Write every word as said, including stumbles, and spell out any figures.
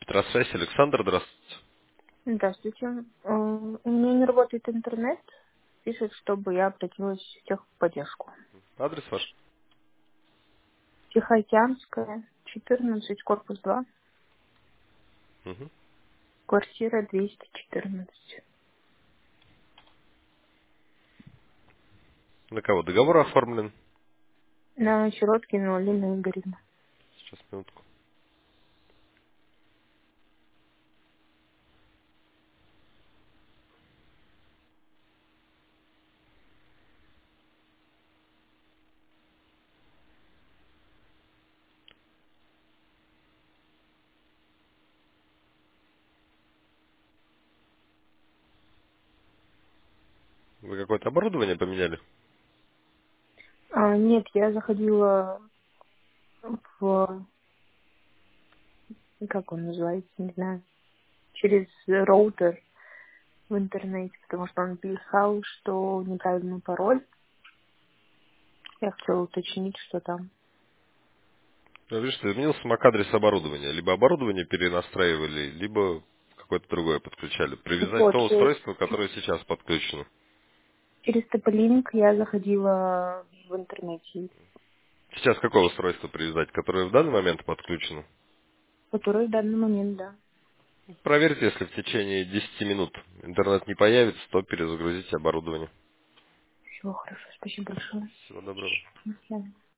Электросвязь, Александр, здравствуйте. Здравствуйте. Э, У меня не работает интернет. Пишет, чтобы я обратилась в техподдержку. Адрес ваш? Тихоокеанская, четырнадцать, корпус два, Мгм. квартира двести четырнадцать. На кого договор оформлен? На Сироткина Алина Игоревна. Сейчас, минутку. Вы какое-то оборудование поменяли? А, нет, я заходила в, как он называется, не знаю, через роутер в интернете, потому что он писал, что неправильный пароль. Я хотела уточнить, что там. Ну, видишь, что изменился мак-адрес оборудования. Либо оборудование перенастраивали, либо какое-то другое подключали. Привязать Вот, то че- устройство, которое сейчас подключено. через Тополинк я заходила в интернете, Сейчас какое устройство привязать, которое в данный момент подключено? который в данный момент, да. Проверьте, если в течение десяти минут интернет не появится, то перезагрузите оборудование. Все хорошо, спасибо большое. Всего доброго. До свидания.